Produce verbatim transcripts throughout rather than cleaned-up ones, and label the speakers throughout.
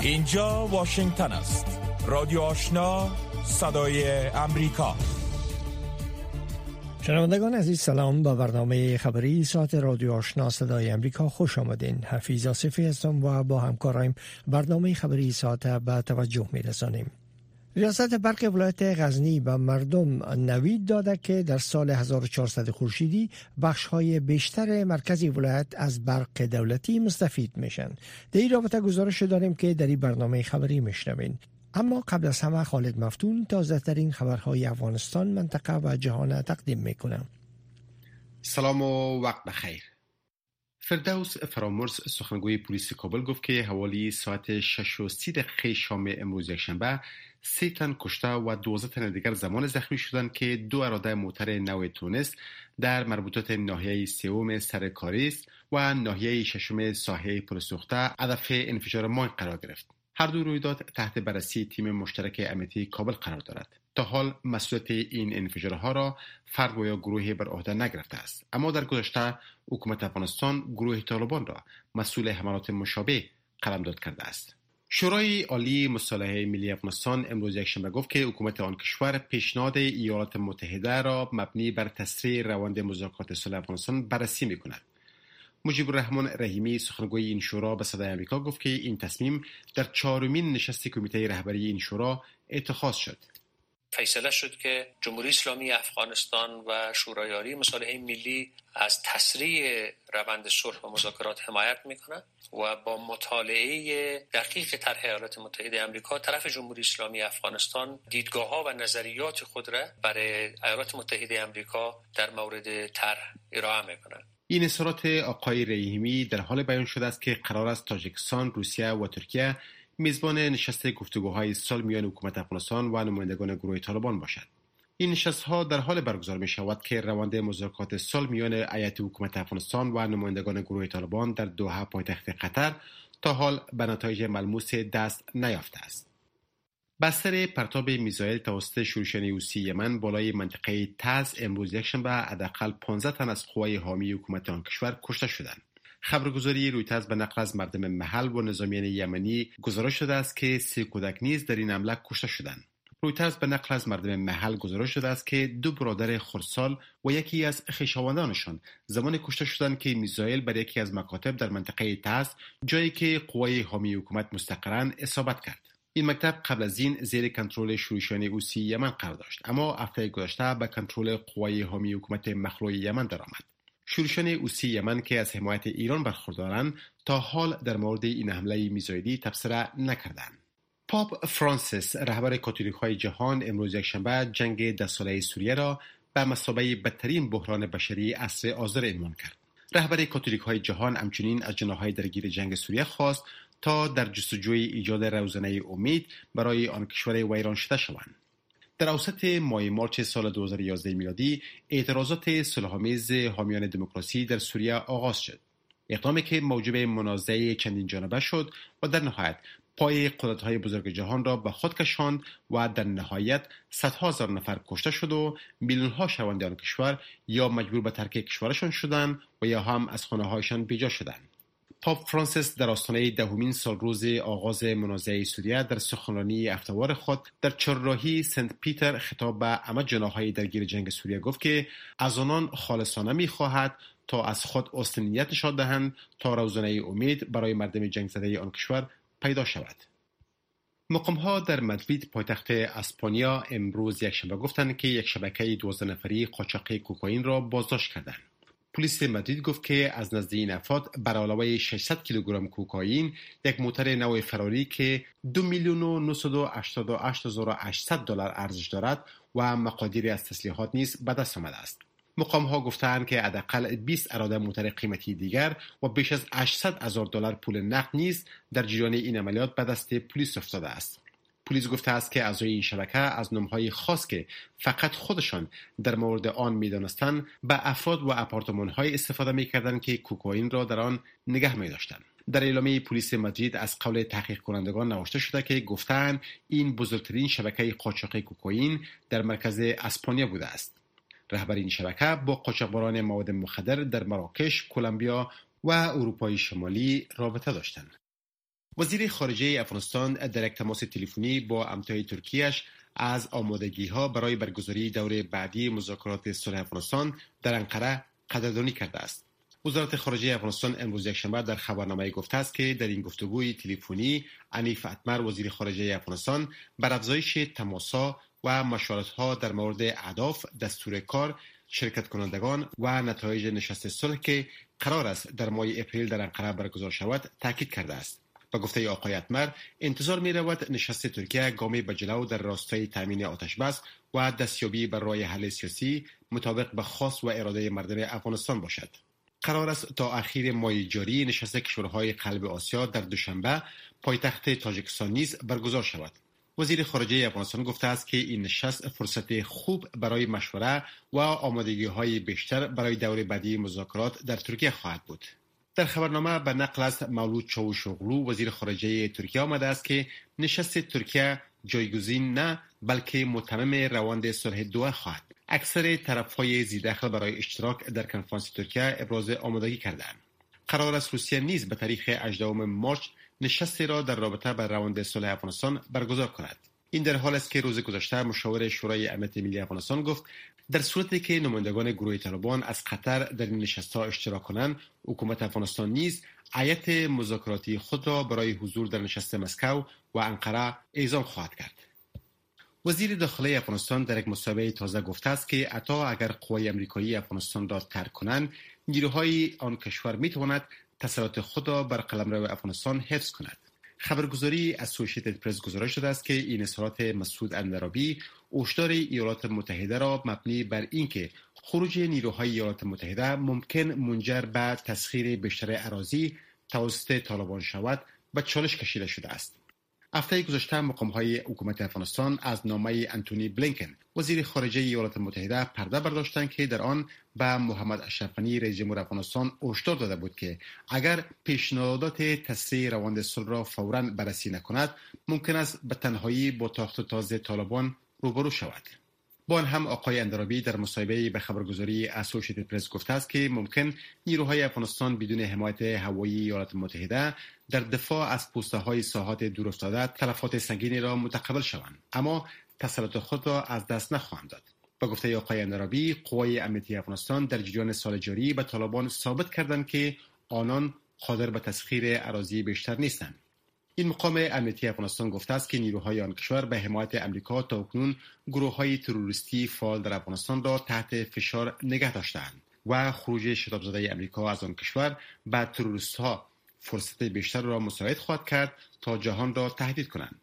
Speaker 1: اینجا واشنگتن است. رادیو آشنا، صدای امریکا.
Speaker 2: شنوندگان عزیز سلام، با برنامه خبری ساعت رادیو آشنا صدای امریکا خوش آمدین. حفیظ آصفی هستم و با همکارایم برنامه خبری ساعت به توجه می رسانیم. ریاست برق ولایت غزنی به مردم نوید داده که در سال هزار و چهارصد خورشیدی بخش‌های بیشتر مرکزی ولایت از برق دولتی مستفید میشن. در این رابطه گزارش داریم که در این برنامه خبری میشنوین. اما قبل از همه خالد مفتون تازه ترین خبرهای افغانستان، منطقه و جهان تقدیم میکنم.
Speaker 3: سلام و وقت بخیر. فردوس فرامرز سخنگوی پلیس کابل گفت که حوالی ساعت شش و سی دقیقه شام امروز یکشنبه سه تن کشته و دوازده تن دیگر زمان زخمی شدند که دو اراده موتر نو تونس در مربوطات ناحیه سوم سرکاریس و ناحیه ششم ساحه پرسوخته هدف انفجار ماین قرار گرفت. هر دو رویداد تحت بررسی تیم مشترک امنیتی کابل قرار دارد. تا حال مسئولیت این انفجارها را فرد و یا گروهی بر عهده نگرفته است، اما در گذشته حکومت افغانستان گروه طالبان را مسئول حملات مشابه قلمداد کرده است. شورای عالی مصالحه ملی افغانستان امروز یکشنبه گفت که حکومت آن کشور پیشنهاد ایالات متحده را مبنی بر تسریع روند مذاکرات صلح افغانستان بررسی می‌کند. مجیب الرحمن رحیمی سخنگوی این شورا به صدای آمریکا گفت که این تصمیم در چهارمین نشست کمیته رهبری این شورا اتخاذ شد.
Speaker 4: فیصله شد که جمهوری اسلامی افغانستان و شورای عالی مصالحه ملی از تسریع روند صلح و مذاکرات حمایت میکنند و با مطالعه دقیق طرح ایالات متحده آمریکا طرف جمهوری اسلامی افغانستان دیدگاه‌ها و نظریات خود را برای ایالات متحده آمریکا در مورد طرح ارائه میکنند.
Speaker 3: این اظهارات آقای رحیمی در حال بیان شده است که قرار است تاجیکستان، روسیه و ترکیه میزبان نشست گفتگوهای سال میان حکومت افغانستان و نمایندگان گروه طالبان باشد. این نشست‌ها در حال برگزار می شود که روند مذاکرات سال میان هیئت حکومت افغانستان و نمایندگان گروه طالبان در دوحه پایتخت قطر تا حال به نتایج ملموس دست نیافته است. بستر پرتاب میزایل توسط شورشیان حوثی یمن بالای منطقه تعز امروز یکشنبه حداقل پانزده تن از قوای حامی حکومت آن کشور کشته شدند. خبرگزاری رویترز به نقل از مردم محل و نظامیان یمنی گزارش داده است که سه کودک نیز در این حمله کشته شدند. رویترز به نقل از مردم محل گزارش داده است که دو برادر خردسال و یکی از خویشاوندانشان زمان کشته شدند که میزایل بر یکی از مکاتب در منطقه تعز، جایی که قوای حامی حکومت مستقرن، اصابت کرد. این مکتب قبل از این زیر کنترل شورشیان حوثی یمن قرار داشت، اما هفته گذشته به کنترل قوای حامی حکومت مخلوع یمن درآمد. شورشیان حوثی یمن که از حمایت ایران برخوردارند تا حال در مورد این حمله میزایلی تبصره نکردند. پاپ فرانسیس رهبر کاتولیک‌های جهان امروز یکشنبه جنگ ده ساله سوریه را به مثابه بدترین بحران بشری عصر حاضر عنوان کرد. رهبر کاتولیک‌های جهان همچنین از جناح‌های درگیر جنگ سوریه خواست تا در جستجوی ایجاد روزنه امید برای آن کشور ویران شده شوند. در اوسط ماه مارچ سال دو هزار و یازده میلادی اعتراضات صلح‌آمیز حامیان دموکراسی در سوریه آغاز شد، اقدامی که موجب منازعه چندین جانبه شد و در نهایت پای قدرت‌های بزرگ جهان را به خود کشاند و در نهایت صدها هزار نفر کشته شد و میلیون‌ها شهروندان آن کشور یا مجبور به ترک کشورشان شدند و یا هم از خانه‌هایشان بیجا شدند. پاپ فرانسیس در آستانه دهمین سالروز آغاز منازعه سوریه در سخنرانی هفته‌وار خود در چهارراهی سنت پیتر خطاب به همه جناح‌های درگیر جنگ سوریه گفت که از آنان خالصانه می‌خواهد تا از خود استنیت نشان دهند تا روزنه امید برای مردم جنگ زده آن کشور پیدا شود. مقام‌ها در مادرید پایتخت اسپانیا امروز یکشنبه گفتند که یک شبکه دوازده نفری قاچاق کوکائین را بازداشت کردند. پلیس مادرید گفت که از نزد این افراد بر علاوه ششصد کیلوگرم کوکائین، یک موتر نو فراری که دو میلیون و نهصد و هشتاد و هشت هزار و هشتصد دلار ارزش دارد و مقادیری از تسلیحات نیز به دست آمده است. مقام‌ها گفتند که حداقل بیست اراده موتر قیمتی دیگر و بیش از هشتصد هزار دلار پول نقد نیز در جریان این عملیات به دست پلیس افتاده است. پلیس گفته است که اعضای این شبکه از نام‌های خاص که فقط خودشان در مورد آن می‌دانستند به افراد و آپارتمان‌های استفاده می‌کردند که کوکائین را در آن نگه می‌داشتند. در اعلامیه پلیس مادرید از قول تحقیق کنندگان نوشته شده که گفتند این بزرگترین شبکه قاچاق کوکائین در مرکز اسپانیا بوده است. رهبر این شبکه با قاچاقبران مواد مخدر در مراکش، کلمبیا و اروپای شمالی رابطه داشتند. وزیر خارجه افغانستان در یک تماس تلفنی با همتای ترکیه‌اش از آمادگی‌ها برای برگزاری دور بعدی مذاکرات صلح افغانستان در انقره قدردانی کرده است. وزارت خارجه افغانستان امروز یکشنبه در خبرنامه گفته است که در این گفتگوی تلفنی حنیف اتمر وزیر خارجه افغانستان بر افزایش تماس‌ها و مشورت‌ها در مورد اهداف، دستور کار، شرکت کنندگان و نتایج نشست صلح که قرار است در ماه اپریل در انقره برگزار شود تاکید کرده است. با گفته آقای اتمر انتظار می رود نشست ترکیه گامی به جلو در راستای تامین آتش بس و دستیابی بر راه حل سیاسی مطابق به خواست و اراده مردم افغانستان باشد. قرار است تا اخیر ماه جاری نشست کشورهای قلب آسیا در دوشنبه پایتخت تاجیکستان نیز برگزار شود. وزیر خارجه افغانستان گفته است که این نشست فرصت خوب برای مشوره و آمادگی‌های بیشتر برای دور بعدی مذاکرات در ترکیه خواهد بود. در خبرنامه به نقل از مولود چاوشوغلو وزیر خارجه ترکیه آمده است که نشست ترکیه جایگزین نه بلکه متمم روند صلح دوحه خواهد. اکثر طرف‌های ذی‌دخل برای اشتراک در کنفرانس ترکیه ابراز آمادگی کردند. قرار است روسیه نیز به تاریخ هجدهم مارس نشستی را در رابطه با روند صلح افغانستان برگزار کند. این در حال است که روز گذشته مشاور شورای امنیت ملی افغانستان گفت در صورتی که نمایندگان گروه طالبان از قطر در این نشست‌ها اشتراک کنند، حکومت افغانستان نیز هیئت مذاکراتی خود را برای حضور در نشست مسکو و انقره اعزام خواهد کرد. وزیر داخلی افغانستان در یک مصاحبه تازه گفته است که حتی اگر قوای آمریکایی افغانستان را ترک کنند، نیروهای آن کشور می‌تواند تسلط خود را بر قلمرو افغانستان حفظ کند. خبرگزاری اسوسییتد پرس گزارش داده است که این اظهارات مسعود اندرابی هشدار ایالات متحده را مبنی بر اینکه خروج نیروهای ایالات متحده ممکن منجر به تسخیر بیشتر اراضی توسط طالبان شود به چالش کشیده شده است. هفته گذشته مقام‌های حکومت افغانستان از نامه انتونی بلینکن وزیر خارجه ایالات متحده پرده برداشتند که در آن به محمد اشرف غنی رئیس جمهور افغانستان هشدار داده بود که اگر پیشنهادات تسریع روند صلح را فوراً بررسی نکند ممکن است به تنهایی با تاخت و تاز طالبان روبرو شود. با آن هم آقای اندرابی در مصاحبه به خبرگزاری اسوسییتد پرس گفته است که ممکن نیروهای افغانستان بدون حمایت هوایی ایالات متحده در دفاع از پوسته‌های ساحات دورافتاده تلفات سنگینی را متقبل شوند، اما تسلط خود را از دست نخواهند داد. با گفته آقای اندرابی قوای امنیتی افغانستان در جریان سال جاری به طالبان ثابت کردند که آنان قادر به تسخیر اراضی بیشتر نیستند. این مقام امنیتی افغانستان گفته است که نیروهای آن کشور به حمایت امریکا تاکنون گروه‌های تروریستی فعال در افغانستان را تحت فشار نگه داشته‌اند و خروج شتاب زده امریکا از آن کشور به تروریست‌ها فرصت بیشتر را مساعد خواهد کرد تا جهان را تهدید کنند.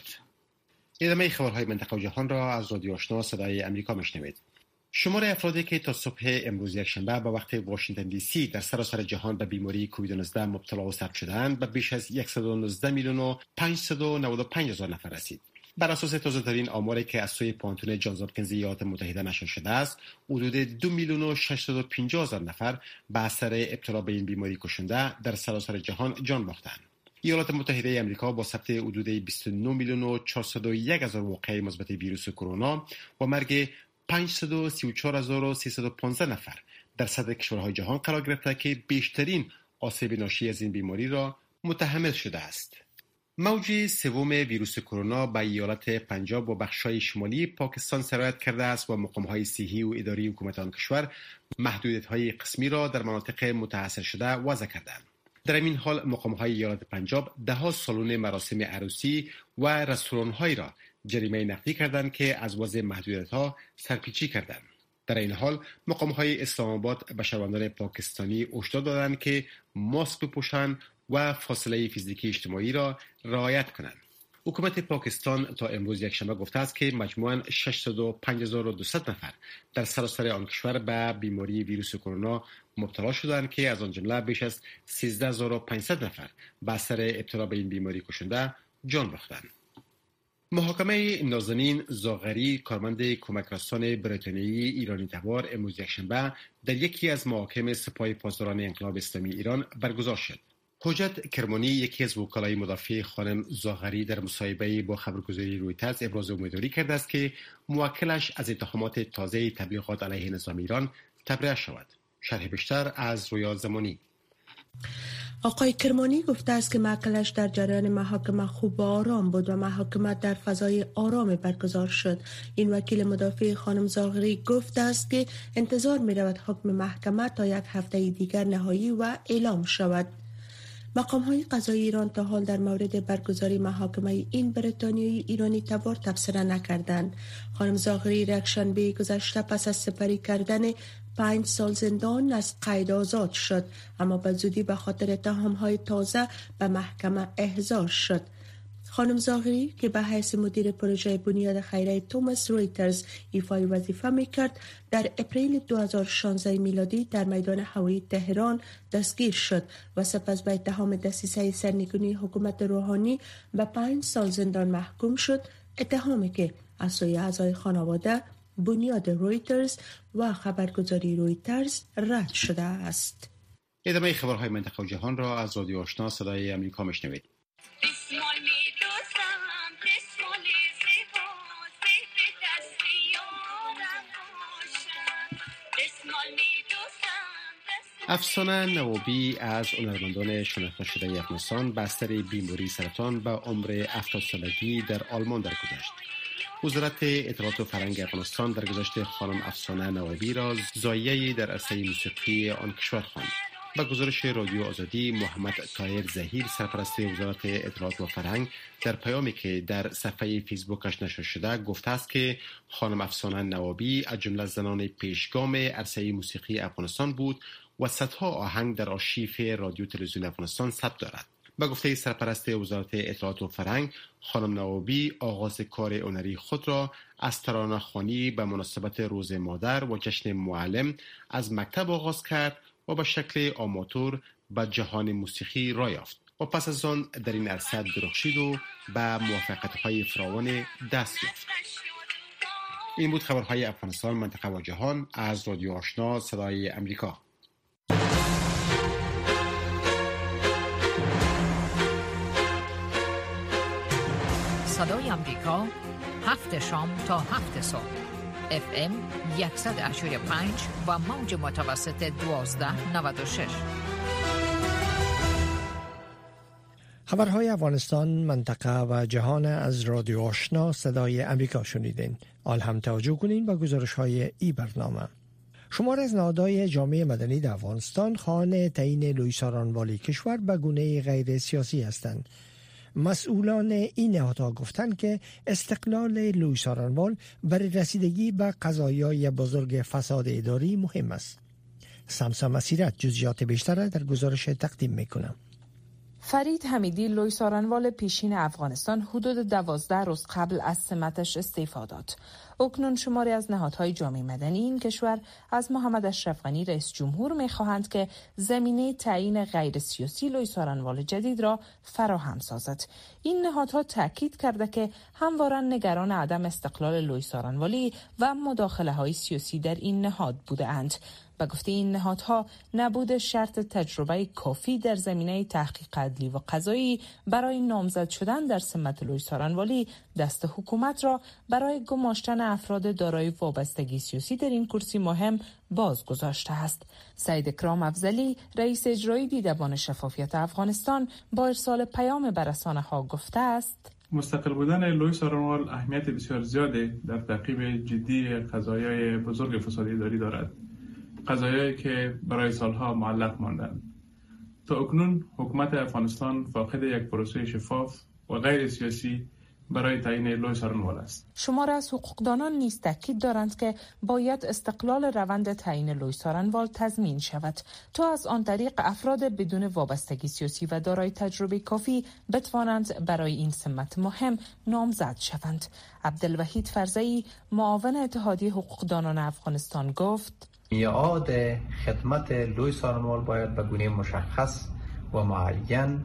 Speaker 3: ادامه خبرهای منطقه و جهان را از رادیو آشنا صدای امریکا میشنوید. شمار افرادی که تا صبح امروز یکشنبه به وقت واشنگتن دی سی در سراسر جهان به بیماری کووید نوزده مبتلا و ثبت شدند به بیش از صد و نوزده میلیون و پانصد و نود و پنج هزار نفر رسید. بر اساس تازه‌ترین آماری که از سوی پانتون جانز هاپکینز ایالات متحده نشر شده است، حدود دو میلیون و ششصد و پنجاه هزار نفر به اثر ابتلا به این بیماری کشنده در سراسر جهان جان باختند. ایالات متحده آمریکا با ثبت حدود بیست و نه میلیون و چهارصد و یک هزار واقعه مثبت ویروس کرونا و مرگ پانصد و سی و چهار هزار و سیصد و پانزده نفر در صدر کشورهای جهان قرار گرفته که بیشترین آسیب ناشی از این بیماری را متحمل شده است. موج سوم ویروس کرونا به ایالت پنجاب و بخش‌های شمالی پاکستان سرایت کرده است و مقام‌های صحی و اداری حکومت آن کشور محدودیت‌های قسمی را در مناطق متاثر شده وضع کردند. در این حال مقام‌های ایالت پنجاب ده‌ها سالن مراسم عروسی و رستوران‌هایی را جریمه نقدی کردند که از وضع محدودیت‌ها سرپیچی کردند. در این حال مقام‌های اسلام آباد به شهروندان پاکستانی هشدار دادند که ماسک بپوشند و فاصله فیزیکی اجتماعی را رعایت کنند. حکومت پاکستان تا امروز یکشنبه گفته است که مجموعاً ششصد و پنج هزار و دویست نفر در سراسر آن کشور به بیماری ویروس کرونا مبتلا شدند که از آن جمله بیش از سیزده هزار و پانصد نفر به اثر ابتلا به این بیماری کشنده جان باختند. محاکمه نازنین زاغری کارمند کمک رسان بریتانیایی ایرانی تبار امروز یکشنبه در یکی از محاکم سپاه پاسداران انقلاب اسلامی ایران برگزار شد. حجت کرمانی یکی از وکلای مدافع خانم زاغری در مصاحبه با خبرگزاری رویترز ابراز امیدواری کرده است که موکلش از اتهامات تازه تبلیغات علیه نظام ایران تبرئه شود. شرح بیشتر از رویا زمانی.
Speaker 5: آقای کرمانی گفته است که معقلش در جریان محاکمه خوب و آرام بود و محاکمه در فضای آرام برگزار شد. این وکیل مدافع خانم زاغری گفته است که انتظار می رود حکم محکمه تا یک هفته دیگر نهایی و اعلام شود. مقام های قضایی ایران تا حال در مورد برگزاری محاکمه این بریتانیایی ایرانی تبار تبصره نکردند. خانم زاغری یکشنبه گذشته پس از سپری کردن پنج سال زندان از قید آزاد شد، اما به زودی به خاطر اتهام‌های تازه به محکمه احضار شد. خانم زاغری که به حیث مدیر پروژه بنیاد خیریه توماس رویترز ایفای وظیفه می‌کرد، در اپریل دو هزار و شانزده میلادی در میدان هوایی تهران دستگیر شد و سپس به اتهام دسیسه سرنگونی حکومت روحانی به پنج سال زندان محکوم شد، اتهامی که از سوی اعضای خانواده، بنیاد رویترز و خبرگزاری رویترز رد شده است.
Speaker 3: ادامه خبرهای منطقه و جهان را از رادیو آشنا صدای امریکا میشنوید. افسانه نوابی از هنرمندان شناخته شده افغانستان بستر بیماری سرطان به عمر هفتاد سالگی در آلمان درگذشت. وزارت اطلاعات و فرهنگ افغانستان در گذشته خانم افسانه نوابی را زایعه‌ای در عرصه موسیقی آن کشور خواند. با گزارش رادیو آزادی، محمد طاهر زهیر سرپرست وزارت اطلاعات و فرهنگ در پیامی که در صفحه فیسبوکش نشر شده گفته است که خانم افسانه نوابی از جمله زنان پیشگام عرصه موسیقی افغانستان بود و صدها آهنگ در آرشیو رادیو تلویزیون افغانستان ثبت دارد. به گفته سرپرست وزارت اطلاعات و فرهنگ، خانم نوابی آغاز کار هنری خود را از ترانه‌خوانی به مناسبت روز مادر و جشن معلم از مکتب آغاز کرد و به شکل آماتور به جهان موسیقی راه یافت و پس از آن در این عرصه درخشید و به موفقیت‌های فراوان دست یافت. این بود خبرهای افغانستان، منطقه و جهان از رادیو آشنا صدای امریکا.
Speaker 6: صدای امریکا، هفت شام تا هفت صبح، اف ام صد و هشتاد و پنج و موج متوسط دوازده نود و شش.
Speaker 2: خبرهای افغانستان، منطقه و جهان از رادیو آشنا صدای امریکا شنیدین. آل هم توجه کنین با گزارش های ای برنامه. شمار از نهادهای جامعه مدنی در افغانستان خواهان تعیین لوی سارنوالی کشور به گونه غیر سیاسی هستند. مسئولان این نهادها گفتند که استقلال لوی سارنوال برای رسیدگی به قضایای بزرگ فساد اداری مهم است. سمسا مسیرت جزئیات بیشتر در گزارش تقدیم میکنم.
Speaker 7: فرید حمیدی لوی سارنوال پیشین افغانستان حدود دوازده روز قبل از سمتش استعفا داد. اکنون شماری از نهادهای جامعه مدنی این کشور از محمد اشرف غنی رئیس جمهور می‌خواهند که زمینه تعیین غیر سیاسی لوی سارنوال جدید را فراهم سازد. این نهادها تاکید کرده که همواره نگران عدم استقلال لوی سارنوالی و مداخله‌های سیاسی در این نهاد بوده‌اند. به گفته این نهادها، نبود شرط تجربه کافی در زمینه تحقیق عدلی و قضایی برای نامزد شدن در سمت لوی سارنوالی دست حکومت را برای گماشتن افراد دارای وابستگی سیاسی در این کرسی مهم باز گذاشته است. سید اکرام افضلی، رئیس اجرایی دیدبان شفافیت افغانستان، با ارسال پیام به رسانه‌ها گفته است:
Speaker 8: مستقل بودن لوی سارنوال اهمیت بسیار زیادی در تعقیب جدی قضایای بزرگ فساد اداری دارد. قضایایی که برای سالها معلق ماندند. تا اکنون حکومت افغانستان فاقد یک پروسه شفاف و غیر سیاسی برای تعیین لوی سارنوال است.
Speaker 7: شمار از حقوقدانان نیز تاکید دارند که باید استقلال روند تعیین لوی سارنوال تضمین شود تا از آن طریق افراد بدون وابستگی سیاسی و دارای تجربه کافی بتوانند برای این سمت مهم نامزد شوند. عبدالوحید فرزئی، معاون اتحادیه حقوقدانان افغانستان، گفت:
Speaker 9: میعاد خدمت لوی سارنوال باید به گونه مشخص و معین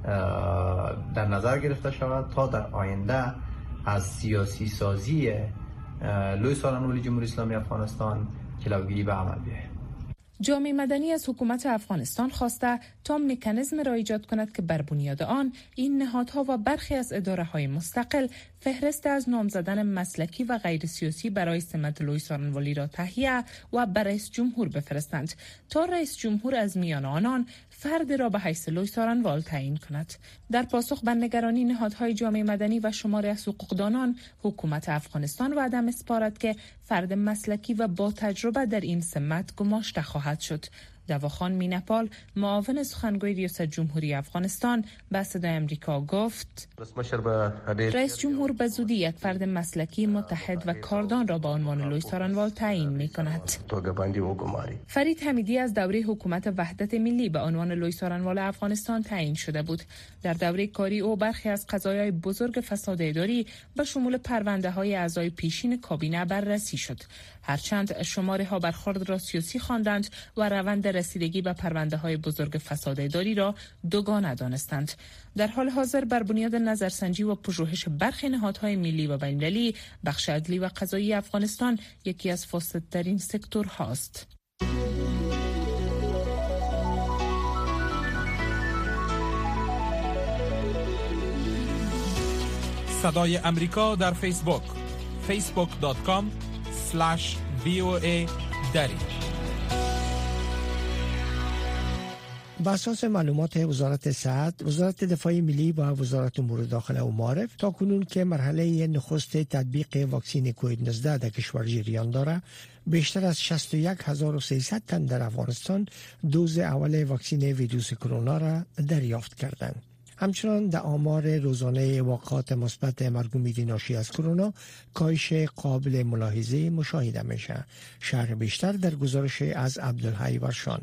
Speaker 9: در نظر گرفته شود تا در آینده از سیاسی سازی لوی سارنوالی جمهوری اسلامی افغانستان جلوگیری به عمل بیاید.
Speaker 7: جامعه مدنی از حکومت افغانستان خواسته تا مکانیزم را ایجاد کند که بر بنیاد آن این نهادها و برخی از اداره‌های مستقل فهرست از نام زدن مسلکی و غیر سیاسی برای سمت لوی سارنوالی را تهیه و بر رئیس جمهور بفرستند تا رئیس جمهور از میان آنان فرد را به حیث لوی سارنوال تعیین کند. در پاسخ به نگرانی نهادهای جامعه مدنی و شماری از حقوقدانان، حکومت افغانستان وعده می‌سپارد که فرد مسلکی و با تجربه در این سمت گماشته خواهد شد. دواخان مینپال، معاون سخنگوی ریاست جمهوری افغانستان، به صدای امریکا گفت رئیس جمهور به زودی یک فرد مسلکی متحد و کاردان را به عنوان لوی سارنوال تعیین می کند. فرید حمیدی از دوره حکومت وحدت ملی به عنوان لوی سارنوال افغانستان تعیین شده بود. در دوره کاری او برخی از قضایای بزرگ فساد اداری به شمول پرونده های اعضای پیشین کابینه بررسی شد. هرچند شماره ها برخورد را سیاسی خواندند و روند رسیدگی به پرونده های بزرگ فساد اداری را دوگانه دانستند. در حال حاضر بر بنیاد نظرسنجی و پژوهش برخی نهادهای ملی و بین‌المللی، بخش عدلی و قضایی افغانستان یکی از فاسدترین سکتورهاست.
Speaker 1: صدای امریکا در فیسبوک فیسبوک دات کام اسلش وی او ای دری.
Speaker 2: بر اساس معلومات وزارت صحت، وزارت دفاع ملی و وزارت امور داخله و معارف تا کنون که مرحله نخست تطبیق واکسن کووید نوزده در کشور جریان دارد، بیشتر از شصت و یک هزار و سیصد تن در افغانستان دوز اول واکسن ویروس کرونا را دریافت کردند. همچنان در آمار روزانه واقعات مثبت مرگ و میر ناشی از کرونا کاهش قابل ملاحظه مشاهده میشه. شرح بیشتر در گزارش از عبدالحی ورشان.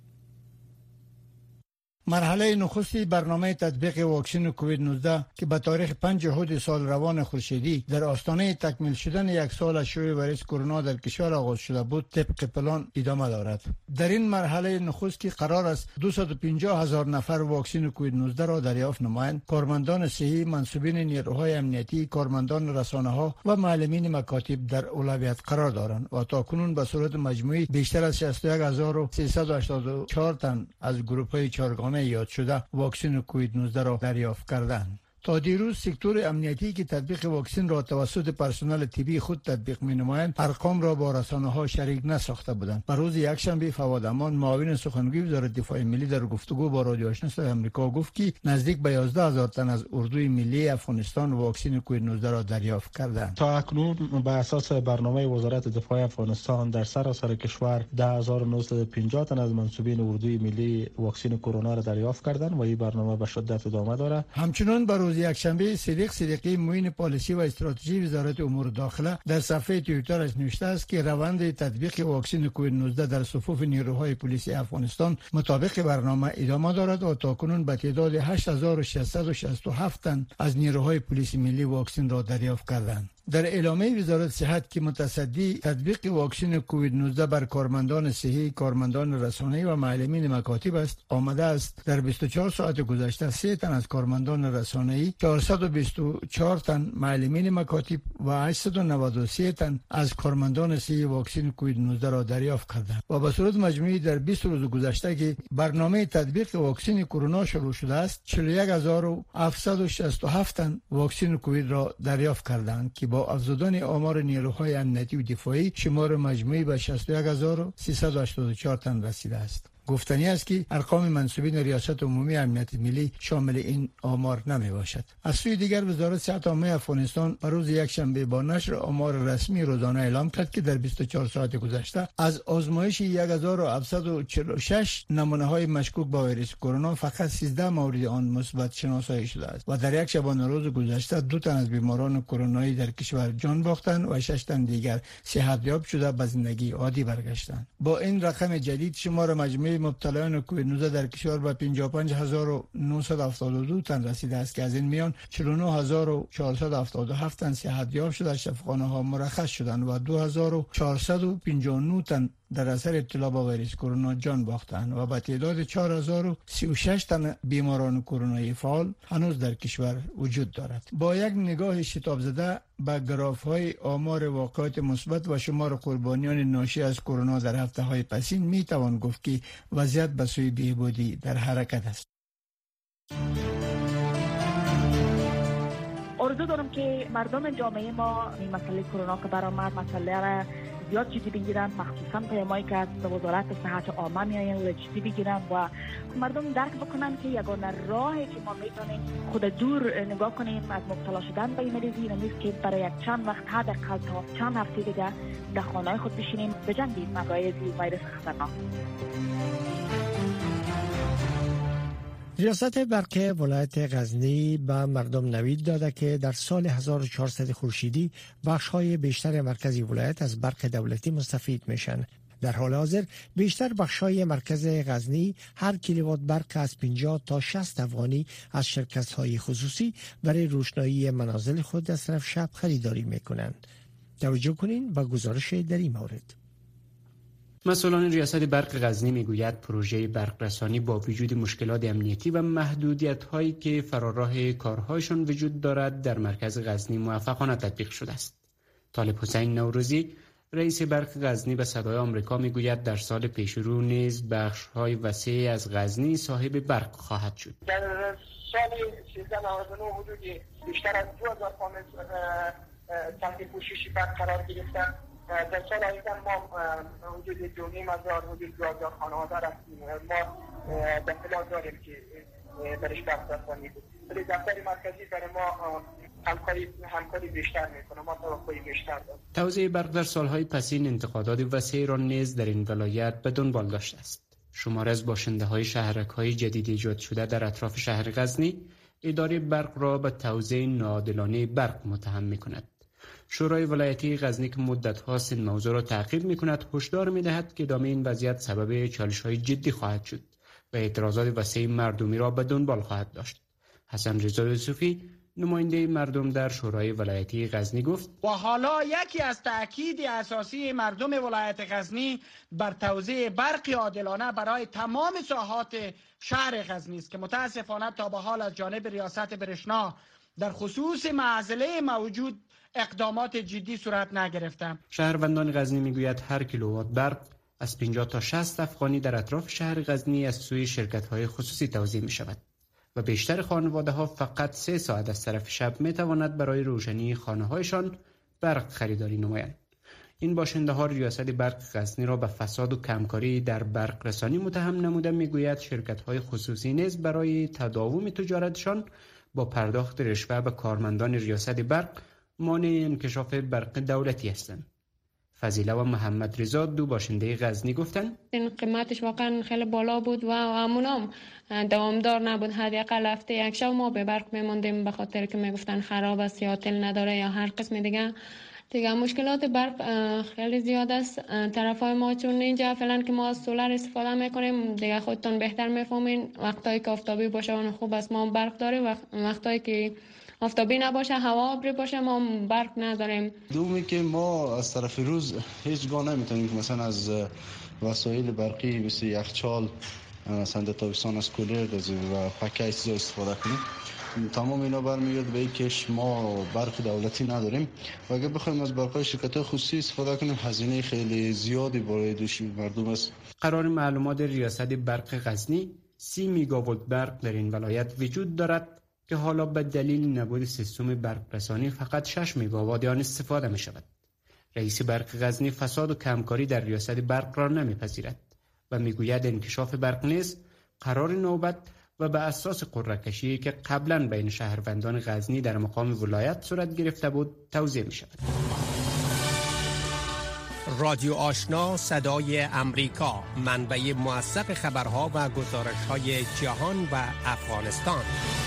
Speaker 10: مرحله نخستی برنامه تطبیق واکسن کووید نوزده که به تاریخ پنج اردی سال روان خورشیدی در آستانه تکمیل شدن یک سال از شیوع ویروس کرونا در کشور آغاز شده بود، طبق پلان ادامه دارد. در این مرحله نخست که قرار است دویست و پنجاه هزار نفر واکسن کووید نوزده را دریافت نمایند، کارمندان صحی، منصوبین نیروهای امنیتی، کارمندان رسانه‌ها و معلمین مکاتب در اولویت قرار دارند و تاکنون به صورت مجموعی بیشتر از شصت و یک هزار و سیصد و هشتاد و چهار تن از گروه‌های چهارگانه یاد شده واکسن کووید نوزده را دریافت کردند. تا دیروز سکتور امنیتی که تطبیق واکسن را توسط پرسنل طبی خود تطبیق می‌نمایند، ارقام را با رسانه‌ها شریک نساخته بودند. بر روز یکشنبه فواد امان، معاون سخنگوی وزارت دفاع ملی در گفتگو با رادیو آشنا صدای آمریکا گفت که نزدیک به یازده هزار تن از اردوی ملی افغانستان واکسن کووید نوزده را دریافت کردند.
Speaker 11: تا اکنون بر اساس برنامه وزارت دفاع افغانستان در سراسر کشور ده هزار و نهصد و پنجاه تن از منصوبین اردوی ملی واکسن کرونا را دریافت کردند و این برنامه به شدت ادامه دارد.
Speaker 10: همچنین بر روز یکشنبه صدیق صدیقی معین پالیسی و استراتژی وزارت امور داخله در صفحه توییترش نوشته است که روند تطبیق واکسن کووید نوزده در صفوف نیروهای پلیسی افغانستان مطابق برنامه ادامه دارد و تاکنون به تعداد هشت هزار و ششصد و شصت و هفت تن از نیروهای پلیس ملی واکسن را دریافت کردند. در اعلامیه وزارت صحت که متصدی تطبیق واکسن کووید نوزده بر کارمندان صحی، کارمندان رسانه‌ای و معلمین مکاتب است، آمده است در بیست و چهار ساعت گذشته سه تن از کارمندان رسانه‌ای، چهارصد و بیست و چهار تن معلمین مکاتب و هشتصد و نود و سه تن از کارمندان صحی واکسن کووید نوزده را دریافت کردند و به صورت مجموعی در بیست روز گذشته که برنامه تطبیق واکسن کرونا شروع شده است، چهل و یک هزار و هفتصد و شصت و هفت تن واکسن کووید را دریافت کردند که با افزودن آمار نیروهای امنیتی و دفاعی شمار مجموعی به شصت و یک هزار و سیصد و هشتاد و چهار تن رسیده است. گفتنی است که ارقام منصوبین ریاست عمومی امنیت ملی شامل این آمار نمی باشد. از سوی دیگر وزارت صحت عامه افغانستان بر روز یکشنبه با نشر آمار رسمی روزانه اعلام کرد که در بیست و چهار ساعت گذشته از آزمایش یک هزار و هفتصد و چهل و شش نمونه های مشکوک به ویروس کرونا فقط سیزده مورد آن مثبت شناسایی شده است و در یک شبانه روز گذشته دو تن از بیماران کرونایی در کشور جان باختند و شش تن دیگر صحتیاب شده به زندگی عادی برگشتند. با این رقم جدید شمار مجموعی مبتلایان کووید نوزده در کشور به پنجاه و پنج هزار و نهصد و هفتاد و دو تن رسیده است که از این میان چهل و نه هزار و چهارصد و هفتاد و هفت تن صحتیاب شده شفاخانه ها مرخص شدند و دو هزار و چهارصد و پنجاه و نه تن در اثر ابتلا با ویروس کرونا جان باختند و به تعداد چهار هزار و سی و شش تن بیماران کرونایی فعال هنوز در کشور وجود دارد. با یک نگاه شتاب زده به گراف های آمار واقعات مثبت و شمار قربانیان ناشی از کرونا در هفته های پسین می توان گفت که وضعیت به سوی بهبودی در حرکت است.
Speaker 12: آرزو دارم که مردم جامعه ما این مسئله کرونا که برآمد مسئله را زیاد جدی بگیرن، مخصوصا پیامایی که از وزارت صحت عامه میآین و جدی بگیرن و مردم درک بکنن که یگانه راهی که ما میتونیم خود دور نگاه کنیم از مبتلا شدن به این مریضی نیست که برای یک چند وقت حداقل تا چند هفته دیگه در خانه‌های خود بشینیم بجنگیم مقایض ویروس خطرناک.
Speaker 2: ریاست برق ولایت غزنی به مردم نوید داده که در سال هزار و چهارصد خورشیدی بخش‌های بیشتر مرکزی ولایت از برق دولتی مستفید میشن. در حال حاضر بیشتر بخش‌های مرکز غزنی هر کیلووات برق از پنجاه تا شصت افغانی از شرکت‌های خصوصی برای روشنایی منازل خود از طرف شب خریداری میکنند. توجه کنین به گزارش در این مورد.
Speaker 13: مسئولان ریاست برق غزنی میگوید پروژه برق رسانی با وجود مشکلات امنیتی و محدودیت هایی که فراراه کارهایشان وجود دارد در مرکز غزنی موفقانه تطبیق شده است. طالب حسین نوروزی رئیس برق غزنی به صدای آمریکا میگوید در سال پیش رو نیز بخش های وسیع از غزنی صاحب برق خواهد شد.
Speaker 14: در سال سیزده نود و نه حدودی بیشتر از دو هزار پانل تحت پوشش برق قرار گرفتند. در سال آینده ما حدود دو نیم هزار حدود دو هزار خانواده هستیم. ما در اطلاع داریم که برش برق رسانی بود. ولی دفتر مرکزی برای ما همکاری همکاری بیشتر میکنه. ما توقعی بیشتر داریم.
Speaker 13: توزیع برق در سالهای پسین انتقادات وسیع را نیز در این ولایت به دنبال داشته است. شمار از باشنده‌های شهرک‌های جدید ایجاد شده در اطراف شهر غزنی اداره برق را به توزیع ناعادلانه برق متهم می‌کند. شورای ولایتی غزنی که مدت‌ها این موضوع را تعقیب می‌کند هشدار می‌دهد که ادامه این وضعیت سبب چالش‌های جدی خواهد شد و اعتراضات وسیع مردمی را به دنبال خواهد داشت. حسن رضا یوسفی نماینده مردم در شورای ولایتی غزنی گفت
Speaker 15: و حالا یکی از تأکید اساسی مردم ولایت غزنی بر توزیع برق عادلانه برای تمام ساحات شهر غزنی است که متاسفانه تا به حال از جانب ریاست برشنا در خصوص معضله موجود اقدامات جدی صورت نگرفته.
Speaker 13: شهروندان غزنی میگوید هر کیلووات برق از پنجاه تا شصت افغانی در اطراف شهر غزنی از سوی شرکت‌های خصوصی توزیع می شود و بیشتر خانواده‌ها فقط سه ساعت از طرف شب می تواند برای روشنی خانه‌هایشان برق خریداری نمایند. این باشنده‌ها ریاست برق غزنی را به فساد و کمکاری در برق رسانی متهم نموده. میگوید شرکت‌های خصوصی نیز برای تداوم تجارتشان با پرداخت رشوه به کارمندان ریاست برق مانع انکشاف برق دولتی هستند. فضیله و محمد رضا دو باشنده غزنی گفتند
Speaker 16: این قیمتش واقعا خیلی بالا بود و همونام دوامدار نبود. حداقل هفته یک شب ما به برق میموندیم به خاطر که میگفتن خراب است یا تل نداره یا هر قسم دیگه. دیگه مشکلات برق خیلی زیاد است طرفای ما، چون اینجا فعلا که ما از سولر استفاده میکنیم دیگه خودتون بهتر میفهمین. وقتایی که آفتابی باشه اون خوب است ما برق داریم، وقت وقتایی که آفتابی نباشه هوا ابری باشه ما برق نداریم.
Speaker 17: دومی که ما از طرف روز هیچ گاه نمیتونیم مثلا از وسایل برقی مثل یخچال، مثلا تابستان از کولر و پکه چیزا استفاده کنیم. تمام اینا برمیگرده به اینکه ما برق دولتی نداریم و اگه بخوایم از برقای شرکت‌های خصوصی استفاده کنیم هزینه خیلی زیادی برای دوش مردم است.
Speaker 13: قرار معلومات ریاست برق غزنی سی میگاوولت برق در این ولایت وجود دارد که حالا به دلیل نبود سیستم برق رسانی فقط شش میگاوات آن استفاده می شود. رئیس برق غزنی فساد و کمکاری در ریاست برق را نمیپذیرد و میگوید انکشاف برق نیز قرار نوبت و به اساس قرعه‌کشی که قبلا بین شهروندان غزنی در مقام ولایت صورت گرفته بود توزیع می شود.
Speaker 18: رادیو آشنا صدای امریکا، منبع موثق خبرها و گزارش‌های جهان و افغانستان.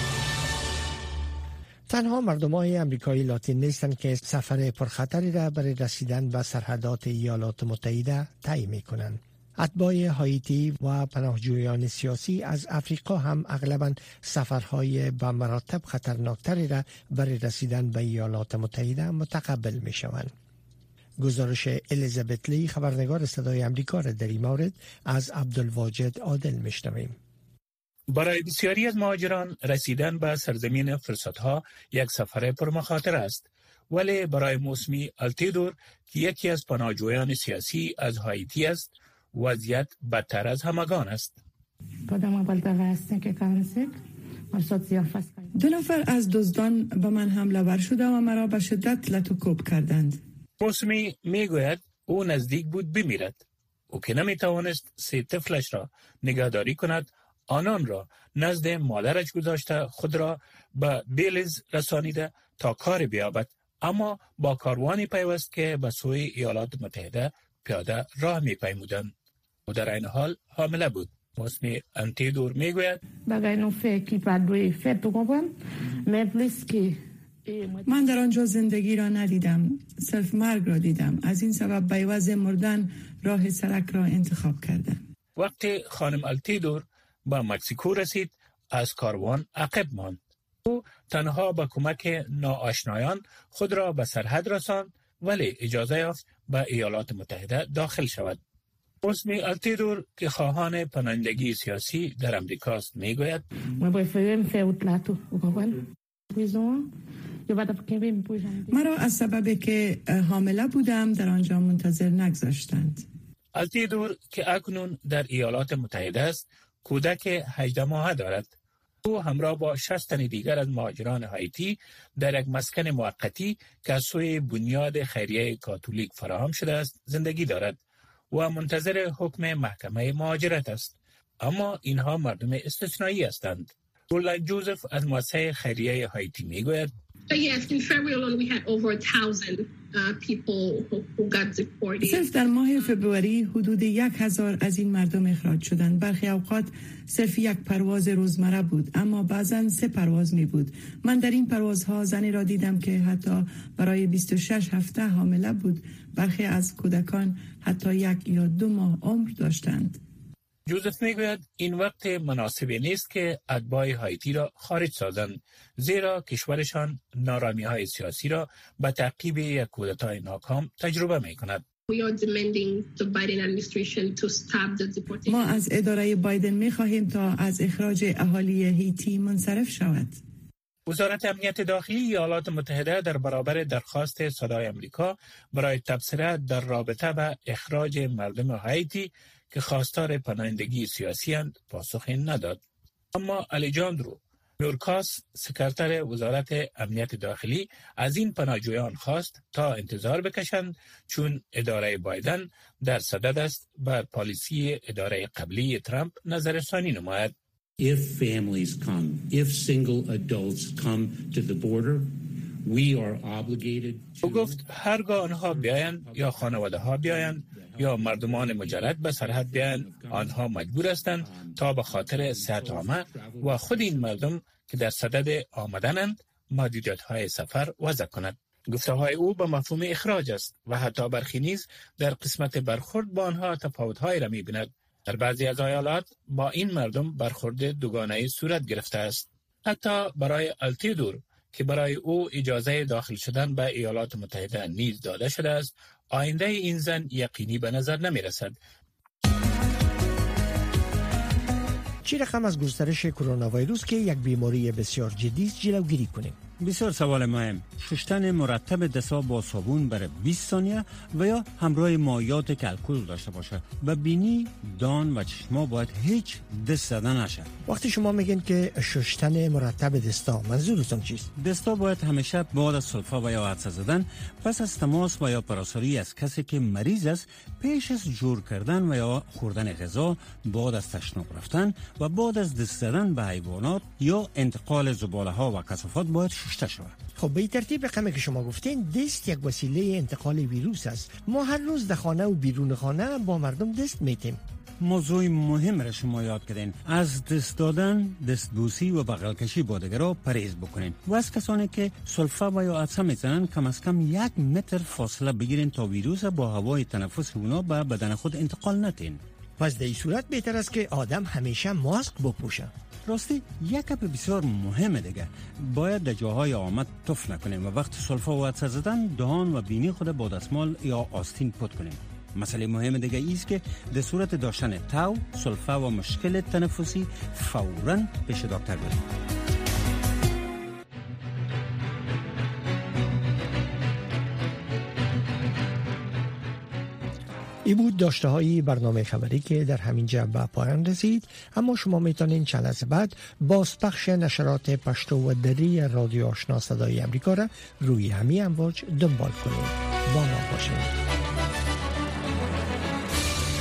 Speaker 2: تنها مردمای امریکایی لاتین نیستند که سفر پرخطری را برای رسیدن به سرحدات ایالات متحده طی می‌کنند. اتباع هایتی و پناهجویان سیاسی از افریقا هم اغلباً سفرهای به مراتب خطرناکتری را برای رسیدن به ایالات متحده متقبل می‌شوند. گزارش الیزابت لی خبرنگار صدای آمریکا را در این مورد از عبدالواجد عادل میشنویم.
Speaker 19: برای بسیاری از مهاجران رسیدن به سرزمین فرصتها یک سفر پرمخاطره است، ولی برای موسمی التیدور که یکی از پناهجویان سیاسی از هایتی است، وضعیت بدتر از همگان است.
Speaker 20: دو نفر از دزدان به من حمله ور شده و مرا به شدت لط و کوب کردند.
Speaker 19: موسمی میگوید او نزدیک بود بمیرد. او که نمیتوانست سه طفلش را نگهداری کند، آنان را نزد مادرش گذاشته خود را به بیلیز رسانیده تا کار بیابد، اما با کاروانی پیوست که به سوی ایالات متحده پیاده راه میپیمودند. او در این حال حامله بود. موسمی انتیدور میگوید
Speaker 20: من در آنجا زندگی را ندیدم، صرف مرگ را دیدم. از این سبب به عوض مردن راه سرک را انتخاب کردم.
Speaker 19: وقتی خانم التیدور به مکزیکو رسید، از کاروان عقب ماند. او تنها با کمک ناآشنایان خود را به سرحد رساند، ولی اجازه یافت به ایالات متحده داخل شود. موسمی التیدور که خواهان پناهندگی سیاسی در امریکا است میگوید
Speaker 20: مرا از سبب که حامله بودم در آنجا منتظر نگذاشتند.
Speaker 19: التیدور که اکنون در ایالات متحده است، کودک هجده ماهه دارد. او همراه با شصت تن دیگر از مهاجران هایتی در یک مسکن موقتی که از سوی بنیاد خیریه کاتولیک فراهم شده است زندگی دارد و منتظر حکم محکمه مهاجرت است. اما اینها مردم استثنایی هستند. رولا جوزف از مؤسسه خیریه هایتی میگوید
Speaker 20: صرف در ماه فبروری حدود یک هزار از این مردم اخراج شدند. برخی اوقات صرف یک پرواز روزمره بود، اما بعضاً سه پرواز می بود. من در این پروازها زنی را دیدم که حتی برای بیست و شش هفته حامله بود. برخی از کودکان حتی یک یا دو ماه عمر داشتند.
Speaker 19: جوزف میگوید این وقت مناسبی نیست که اتباع هایتی را خارج سازند، زیرا کشورشان نارامی های سیاسی را به تعقیب یک کودتای ناکام تجربه می کند.
Speaker 20: ما از اداره بایدن می خواهیم تا از اخراج اهالی هایتی منصرف شود.
Speaker 19: وزارت امنیت داخلی ایالات متحده در برابر درخواست صدای آمریکا برای تبصره در رابطه با اخراج مردم هایتی که خواستار پناهندگی سیاسی اند پاسخی نداد. اما الیجاندرو نورکاس سکرتر وزارت امنیت داخلی از این پناهجویان خواست تا انتظار بکشند، چون اداره بایدن در صدد است بر پالیسی اداره قبلی ترامپ نظرثانی نماید.
Speaker 21: If families come, if single adults come to the border, we are obligated to...
Speaker 19: او گفت هرگاه آنها بیایند یا خانواده ها بیایند یا مردمان مجرد به سرحد بیایند، آنها مجبور هستند تا به خاطر صحت عامه و خود این مردم که در صدد آمدنند محدودیت های سفر وضع کند. گفته های او به مفهوم اخراج است و حتی برخی نیز در قسمت برخورد با آنها تفاوت های را می بیند. در بعضی از ایالات با این مردم برخورد دوگانه‌ای صورت گرفته است. حتی برای التیدور که برای او اجازه داخل شدن به ایالات متحده نیز داده شده است، آینده این زن یقینی به نظر نمی رسد.
Speaker 2: چی رقم از گسترش کرونا ویروس که یک بیماری بسیار جدی است جلوگیری کنیم؟
Speaker 22: بسیار سوال مهم. شستن مرتب دست‌ها با صابون برای بیست ثانیه و یا همراه مایعات که الکل داشته باشه. و بینی، دان و چشما باید هیچ دست زدن نشه.
Speaker 2: وقتی شما میگین که شستن مرتب دستا، منظورتون چیست؟
Speaker 22: دستا باید همیشه بعد از سلفا و یا عطسه زدن، پس از تماس و یا پراساری از کسی که مریض است، پیش از جور کردن و یا خوردن غذا، بعد از تشناب رفتن و بعد از دست زدن به حیوانات یا انتقال زباله ها و کثافات باید شسته شود.
Speaker 2: خب به ترتیب رقمی که شما گفتین، دست یک وسیله انتقال ویروس است. ما هر روز در خانه و بیرون خانه با مردم دست میتیم.
Speaker 22: موضوع مهم را شما یاد کردین. از دست دادن، دستبوسی و بغل کشی با دیگران پرهیز بکنین. و از کسانی که سلفا و یا عطسه میزنن کم از کم یک متر فاصله بگیرین تا ویروس با هوای تنفس اونا به بدن خود انتقال ندین.
Speaker 2: پس در این صورت بهتر است که آدم همیشه ماسک بپوشه.
Speaker 22: راستی یک گپ بسیار مهمه دیگه، باید در جاهای آمد تف نکنیم و وقت سلفا و عطسه زدن دهان و بینی خود با دستمال یا آستین پت کنیم. مسئله مهم دیگه ایست که در صورت داشتن تاو، سلفا و مشکل تنفسی فوراً پیش دکتر بریم.
Speaker 2: ای بود داشته های برنامه خبری که در همین جا به پایان رسید، اما شما میتونین چند از بعد بازپخش نشرات پشتو و دری رادیو آشنا صدای امریکا را روی همین امواج دنبال کنید. با ما باشید.